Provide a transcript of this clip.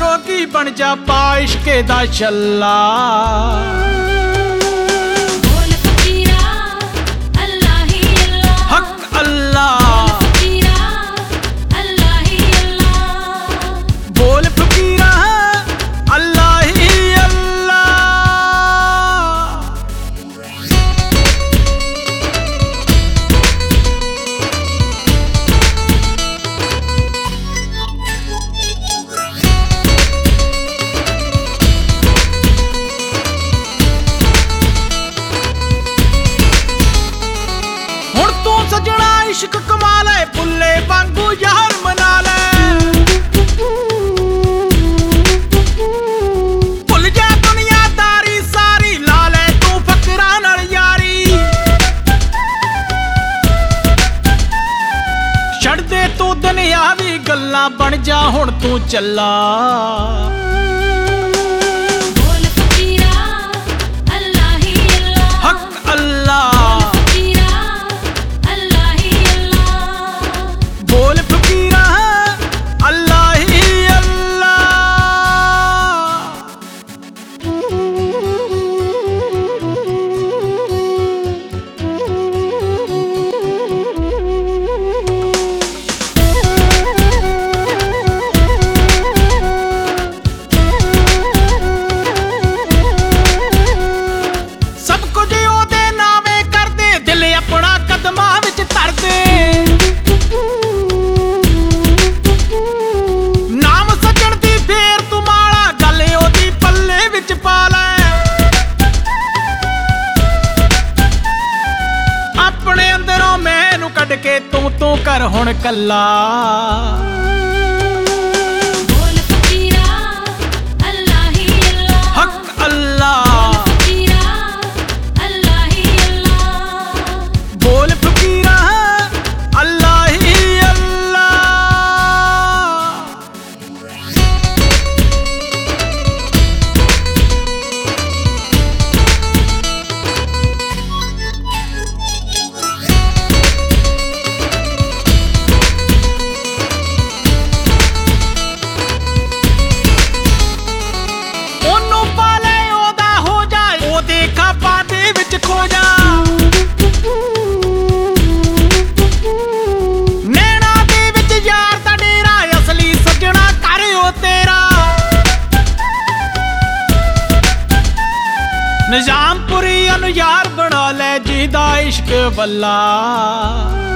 जोगी बन जा पा इश्के दा छल्ला। बोल फकीरा अल्लाह ही अल्लाह, हक अल्लाह बोल फकीरा अल्लाह ही अल्लाह, बोल फकीरा अल्लाह ही अल्लाह। हुण तू सजना इश्क कमा ले, बुल्ले वांगू यार मना ले। भुल जा दुनियादारी सारी, ला ले तू फकरां नाल यारी। छड़ दे तू दुनियावी गल्लां, बन जा हुण तू चल्ला। बोल फकीरा अल्लाह ही अल्लाह, हक अल्लाह फकीरा अल्लाह ही अल्लाह, बोल फकीरा अल्लाह ही अल्लाह। सब कुछ ओदे नामे कर दे, दिल अपना कदमां विच धर दे। नाम सजण दी फेर तू माला, गल ओदी पल्ले विच पा ले। अपने अंदरों मैनू कढ के तू कर हुण कल्ला। बोल फकीरा अल्लाह ही अल्लाह, हक अल्लाह फकीरा अल्लाह ही अल्लाह, बोल फकीरा अल्लाह ही अल्लाह। ਉਹਨੂੰ ਪਾਲੇ ਉਹਦਾ ਹੋ ਜਾ, ਉਹਦੇ ਖਾਬਾਂ ਦੇ ਵਿੱਚ ਖੋ ਜਾ। ਨੈਣਾ ਦੇ ਵਿੱਚ ਯਾਰ ਦਾ ਡੇਰਾ, ਅਸਲੀ ਸੱਜਣਾ ਕਰ ਉਹ ਤੇਰਾ। ਨਿਜ਼ਾਮਪੁਰੀ ਨੂੰ ਯਾਰ ਬਣਾ ਲੈ, ਜਿਹਦਾ ਇਸ਼ਕ ਵੱਲਾ।